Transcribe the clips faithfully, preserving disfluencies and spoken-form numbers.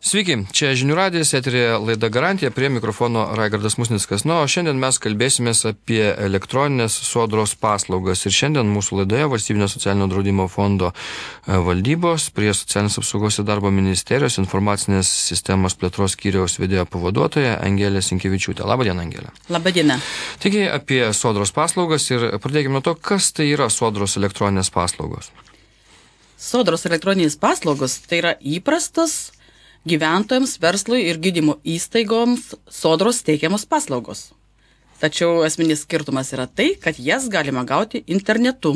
Sveiki, čia Žinių radijas, eterėje laida Garantija, prie mikrofono Raigardas Musnickas. Na, o šiandien mes kalbėsimės apie elektroninės sodros paslaugas. Ir šiandien mūsų laidoje Valstybinio socialinio draudimo fondo valdybos prie Socialinės apsaugos ir darbo ministerijos informacinės sistemos plėtros skyriaus vedėjo pavaduotoja Angelė Sinkevičiūtė. Labą dieną, Angelė. Labą dieną. Taigi apie sodros paslaugas ir pradėkime nuo to, kas tai yra sodros elektroninės paslaugos. Sodros elektroninės paslaugos tai yra įprastas gyventojams, verslui ir gydymo įstaigoms sodros teikiamos paslaugos. Tačiau esminis skirtumas yra tai, kad jas galima gauti internetu.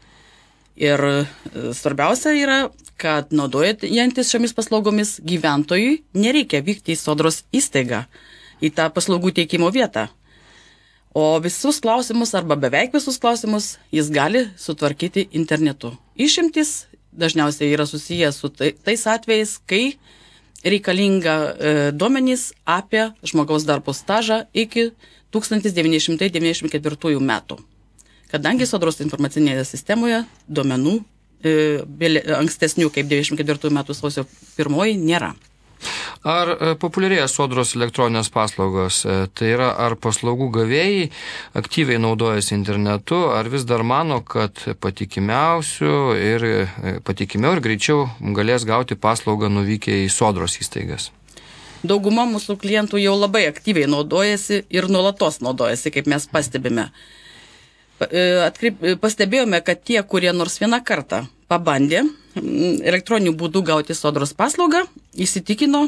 Ir svarbiausia yra, kad naudojantis šiomis paslaugomis gyventojui nereikia vykti į sodros įstaigą, į tą paslaugų teikimo vietą. O visus klausimus arba beveik visus klausimus jis gali sutvarkyti internetu. Išimtis dažniausiai yra susijęs su tais atvejais, kai reikalinga e, duomenys apie žmogaus darbo stažą iki tūkstantis devyni šimtai devyniasdešimt ketvirtųjų metų. Kadangi sodros informacinėje sistemoje duomenų e, ankstesnių kaip devyniasdešimt ketvirtųjų metų sausio pirmoji nėra. Ar e, populiarėja sodros elektroninės paslaugos? E, tai yra, ar paslaugų gavėjai aktyviai naudojasi internetu, ar vis dar mano, kad patikimiausių ir e, patikimiau ir greičiau galės gauti paslaugą nuvykę į sodros įstaigas? Dauguma mūsų klientų jau labai aktyviai naudojasi ir nuolatos naudojasi, kaip mes pastebime. Atkreip, pastebėjome, kad tie, kurie nors vieną kartą pabandė elektroniniu būdu gauti sodros paslaugą, įsitikino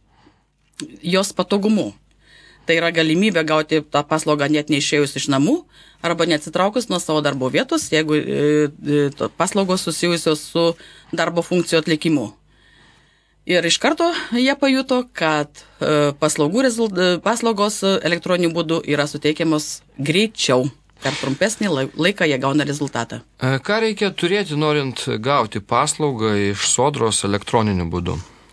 jos patogumu. Tai yra galimybė gauti tą paslaugą net neišėjus iš namų arba neatsitraukus nuo savo darbo vietos, jeigu e, paslaugos susijusios su darbo funkcijų atlikimu. Ir iš karto jie pajuto, kad e, paslaugų rezult, paslaugos elektroniniu būdu yra suteikiamos greičiau. Per trumpesnį laiką jie gauna rezultatą. Ką reikia turėti, norint gauti paslaugą iš sodros elektroniniu būdu?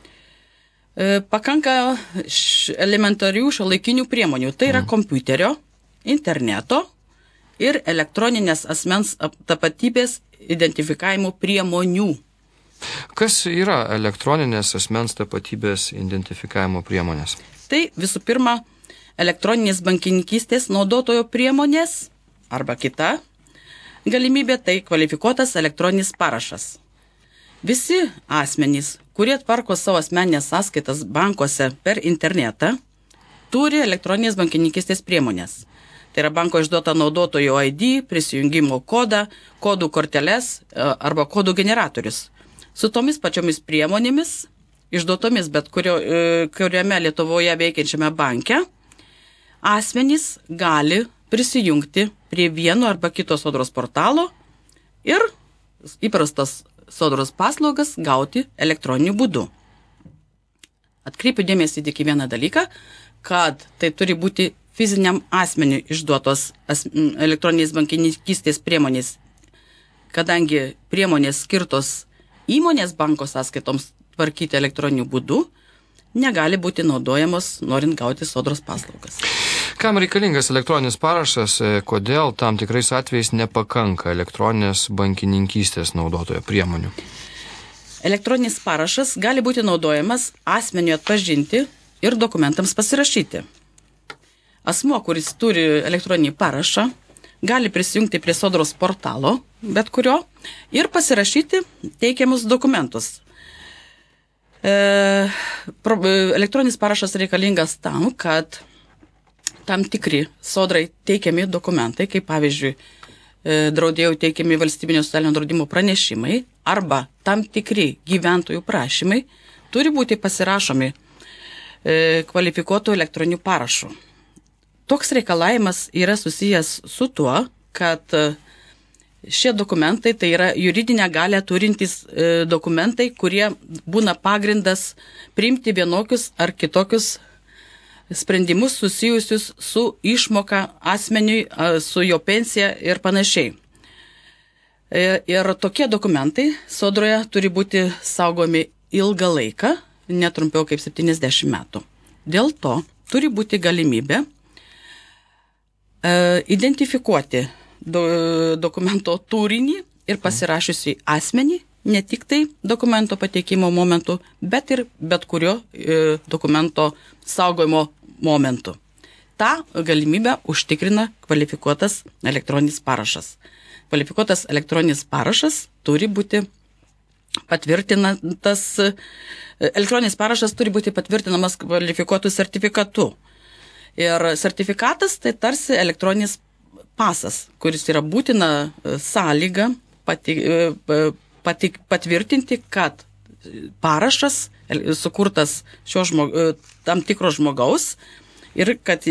Pakanka elementarių šiuolaikinių priemonių. Tai yra kompiuterio, interneto ir elektroninės asmens tapatybės identifikavimo priemonių. Kas yra elektroninės asmens tapatybės identifikavimo priemonės? Tai visų pirma, elektroninės bankininkystės naudotojo priemonės arba kita galimybė, tai kvalifikuotas elektroninis parašas. Visi asmenys, kurie tvarko savo asmeninės sąskaitas bankuose per internetą, turi elektroninės bankininkystės priemonės. Tai yra banko išduota naudotojo I D, prisijungimo kodą, kodų korteles arba kodų generatorius. Su tomis pačiomis priemonėmis, išduotomis bet kurio, kuriame Lietuvoje veikiančiame banke, asmenys gali prisijungti prie vieno arba kito sodros portalo ir įprastas sodros paslaugas gauti elektroniniu būdu. Atkreipiu dėmesį tik į vieną dalyką, kad tai turi būti fiziniam asmeniui išduotos as, elektroninės bankininkystės priemonės, kadangi priemonės skirtos įmonės banko sąskaitoms tvarkyti elektroniniu būdu, negali būti naudojamos norint gauti sodros paslaugas. Kam reikalingas elektroninis parašas, kodėl tam tikrais atvejais nepakanka elektroninės bankininkystės naudotojo priemonių? Elektroninis parašas gali būti naudojamas asmeniui atpažinti ir dokumentams pasirašyti. Asmuo, kuris turi elektroninį parašą, gali prisijungti prie sodros portalo, bet kurio, ir pasirašyti teikiamus dokumentus. E, pro, elektroninis parašas reikalingas tam, kad tam tikri sodrai teikiami dokumentai, kaip pavyzdžiui, draudėjų teikiami Valstybinio socialinio draudimo pranešimai arba tam tikri gyventojų prašymai turi būti pasirašomi kvalifikuotų elektroniniu parašu. Toks reikalavimas yra susijęs su tuo, kad šie dokumentai tai yra juridinę galę turintys dokumentai, kurie būna pagrindas priimti vienokius ar kitokius sprendimus susijusius su išmoka asmeniui, su jo pensija ir panašiai. Ir tokie dokumentai sodroje turi būti saugomi ilgą laiką, netrumpiau kaip septyniasdešimt metų. Dėl to turi būti galimybė identifikuoti do, dokumento turinį ir pasirašiusi asmenį ne tik tai dokumento pateikimo momentu, bet ir bet kurio e, dokumento saugojimo momentu. Ta galimybę užtikrina kvalifikuotas elektroninis parašas. Kvalifikuotas elektroninis parašas turi būti patvirtintas, elektroninis parašas turi būti patvirtinamas kvalifikuotų sertifikatu. Ir sertifikatas tai tarsi elektroninis pasas, kuris yra būtina sąlyga pati, pati, patvirtinti, kad parašas sukurtas šio žmog, tam tikro žmogaus ir kad,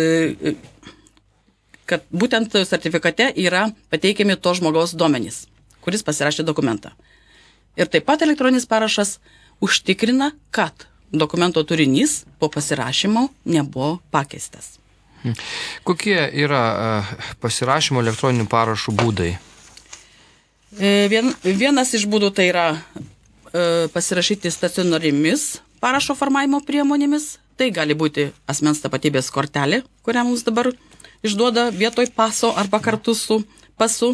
kad būtent sertifikate yra pateikiami to žmogaus duomenys, kuris pasirašė dokumentą. Ir taip pat elektroninis parašas užtikrina, kad dokumento turinys po pasirašymo nebuvo pakeistas. Kokie yra pasirašymo elektroninių parašų būdai? Vien, vienas iš būdų tai yra pasirašyti stacionariomis parašo formavimo priemonėmis. Tai gali būti asmens tapatybės kortelė, kurią mums dabar išduoda vietoj paso arba kartu su pasu.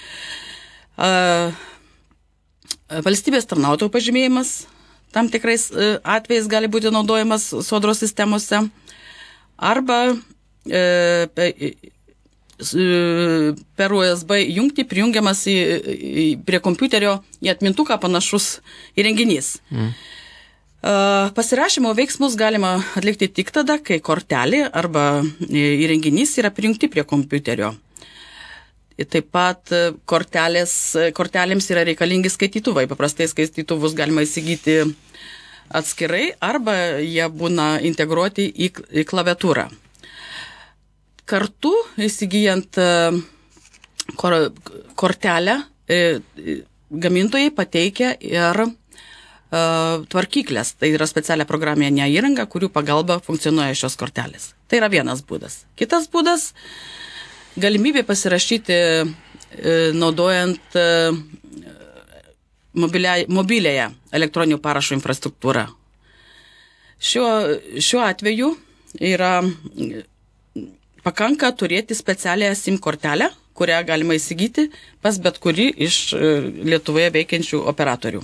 Valstybės tarnautojų pažymėjimas tam tikrais atvejais gali būti naudojamas sodros sistemose, arba e, per U S B jungtį prijungiamas į, į, prie kompiuterio į atmintuką panašus įrenginys. Mm. Pasirašymo veiksmus galima atlikti tik tada, kai kortelė arba įrenginys yra prijungti prie kompiuterio. Taip pat kortelės, kortelėms yra reikalingi skaitytuvai. Paprastai skaitytuvus galima įsigyti atskirai arba jie būna integruoti į, į klaviatūrą. Kartu įsigijant kor, kortelę gamintojai pateikia ir tvarkyklės. Tai yra specialią programinę įrangą, kurių pagalba funkcionuoja šios kortelės. Tai yra vienas būdas. Kitas būdas – galimybė pasirašyti naudojant mobiliąją elektroninių parašų infrastruktūrą. Šiuo, šiuo atveju yra pakanka turėti specialią SIM kortelę, kurią galima įsigyti pas bet kurį iš Lietuvoje veikiančių operatorių.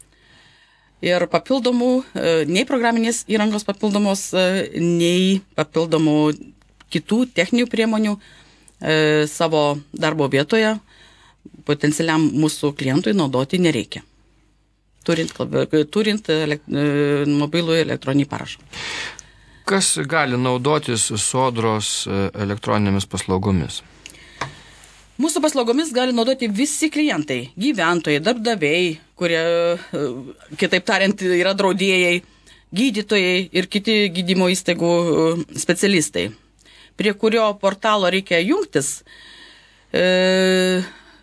Ir papildomų, nei programinės įrangos papildomos, nei papildomų kitų techninių priemonių e, savo darbo vietoje potencialiam mūsų klientui naudoti nereikia, turint, turint elek, mobilų elektroninį parašą. Kas gali naudotis sodros elektroninėmis paslaugomis? Mūsų paslaugomis gali naudoti visi klientai, gyventojai, darbdaviai, kurie, kitaip tariant, yra draudėjai, gydytojai ir kiti gydymo įstaigų specialistai, prie kurio portalo reikia jungtis. E,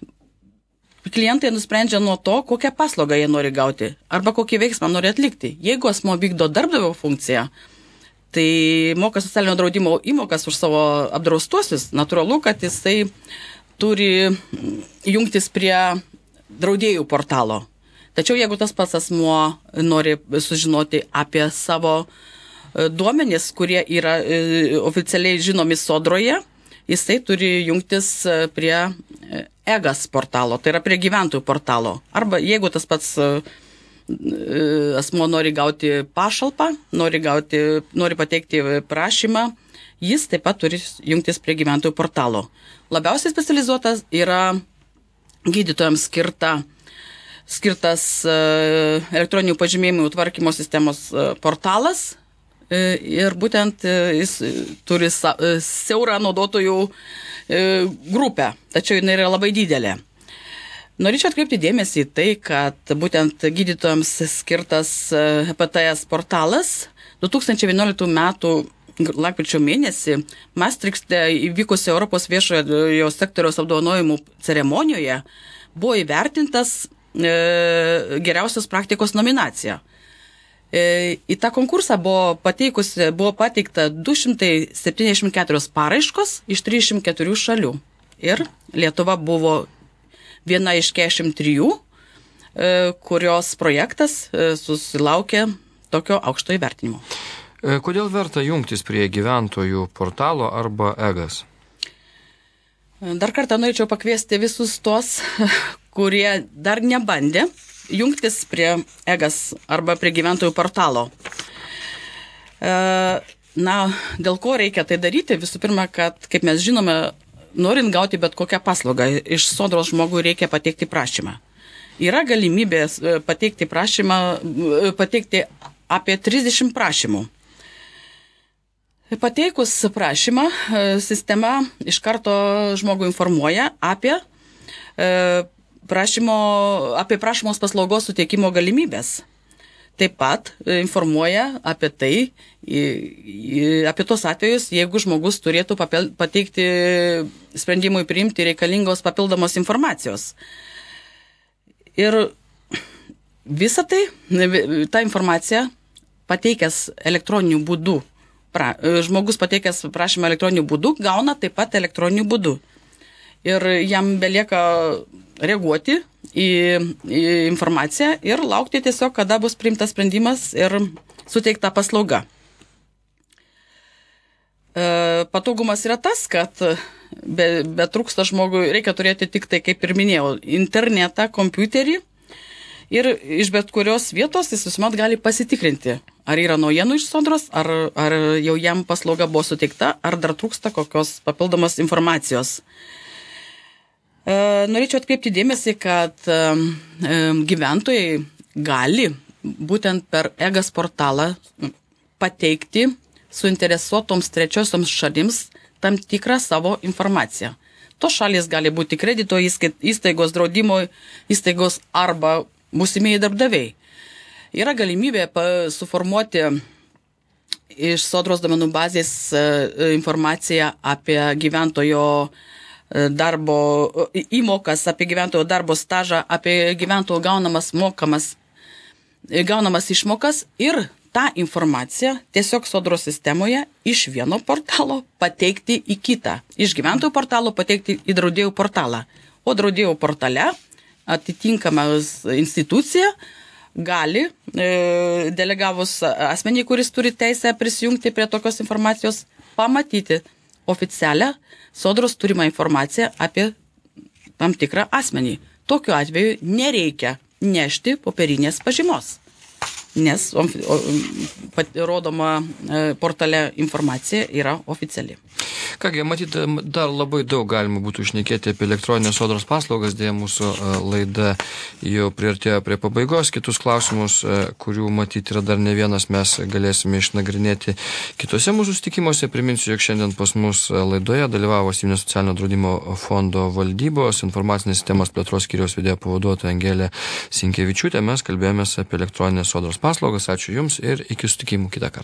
klientai nusprendžia nuo to, kokią paslaugą jie nori gauti arba kokį veiksmą nori atlikti. Jeigu asmo vykdo darbdavio funkciją, tai moka socialinio draudimo įmokas už savo apdraustuosius, natūralu, kad jisai turi jungtis prie draudėjų portalo. Tačiau jeigu tas pats asmuo nori sužinoti apie savo duomenis, kurie yra oficialiai žinomi sodroje, jisai turi jungtis prie EGAS portalo, tai yra prie gyventojų portalo. Arba jeigu tas pats asmuo nori gauti pašalpą, nori, gauti, nori pateikti prašymą, jis taip pat turi jungtis prie gyventojų portalo. Labiausiai specializuotas yra gydytojams skirta, skirtas elektroninių pažymėjimų tvarkymo sistemos portalas ir būtent jis turi siaurą naudotojų grupę, tačiau jinai yra labai didelė. Norėčiau atkreipti dėmesį į tai, kad būtent gydytojams skirtas H P T S portalas du tūkstančiai vienuoliktų metų lapkričio mėnesį Maastrichte įvykusio Europos viešojo sektoriaus apdovanojimų ceremonijoje buvo įvertintas e, geriausios praktikos nominacija. E, į tą konkursą buvo, pateikusi, buvo pateikta du šimtai septyniasdešimt keturios paraiškos iš trisdešimt keturių šalių. Ir Lietuva buvo viena iš keturiasdešimt trijų, e, kurios projektas e, susilaukė tokio aukšto įvertinimo. Kodėl verta jungtis prie gyventojų portalo arba EGAS? Dar kartą norėčiau pakviesti visus tos, kurie dar nebandė jungtis prie EGAS arba prie gyventojų portalo. Na, dėl ko reikia tai daryti? Visų pirma, kad, kaip mes žinome, norint gauti bet kokią paslaugą, iš sodros žmogui reikia pateikti prašymą. Yra galimybė pateikti prašymą, pateikti apie trisdešimt prašymų. Pateikus prašymą, sistema iš karto žmogų informuoja apie prašymo, apie prašymos paslaugos suteikimo galimybės. Taip pat informuoja apie tai, apie tos atvejus, jeigu žmogus turėtų pateikti sprendimui priimti reikalingos papildomos informacijos. Ir visą tai, tą informaciją pateikęs elektroniniu būdu, pra, žmogus pateikęs prašymą elektroniniu būdu, gauna taip pat elektroniniu būdu. Ir jam belieka reaguoti į, į informaciją ir laukti tiesiog, kada bus priimtas sprendimas ir suteikta paslauga. E, patogumas yra tas, kad be, be trūksta žmogui, reikia turėti tik tai, kaip ir minėjau, internetą, kompiuterį ir iš bet kurios vietos jis visuomet gali pasitikrinti, ar yra naujienų iš sodros, ar, ar jau jam paslauga buvo suteikta, ar dar trūksta kokios papildomos informacijos. Norėčiau atkreipti dėmesį, kad gyventojai gali būtent per EGAS portalą pateikti suinteresuotoms trečiosioms šalims tam tikrą savo informaciją. Tos šalys gali būti kredito įstaigos, draudimo įstaigos arba būsimieji darbdaviai. Yra galimybė suformuoti iš sodros duomenų bazės informaciją apie gyventojo darbo įmokas, apie gyventojo darbo stažą, apie gyventojo gaunamas mokamas, gaunamas išmokas ir tą informaciją tiesiog sodros sistemoje iš vieno portalo pateikti į kitą. Iš gyventojų portalo pateikti į draudėjų portalą. O draudėjų portale atitinkamas institucija gali, e, delegavus asmenį, kuris turi teisę prisijungti prie tokios informacijos, pamatyti oficialią sodros turimą informaciją apie tam tikrą asmenį. Tokiu atveju nereikia nešti popierinės pažymos, nes rodoma portale informacija yra oficiali. Kągi, matyt, dar labai daug galima būtų šnekėti apie elektroninės sodros paslaugas, dėja mūsų laida jau priartėjo prie pabaigos. Kitus klausimus, kurių matyti yra dar ne vienas, mes galėsime išnagrinėti kitose mūsų sutikimuose. Priminsiu, jog šiandien pas mus laidoje dalyvavo Valstybinio socialinio draudimo fondo valdybos informacinės sistemos plėtros skyriaus vedėjo pavaduotoja Angelė Sinkevičiūtė. Mes kalbėjomės apie elektroninės sodros paslaugas. Ačiū Jums ir iki sutikimų kitą kartą.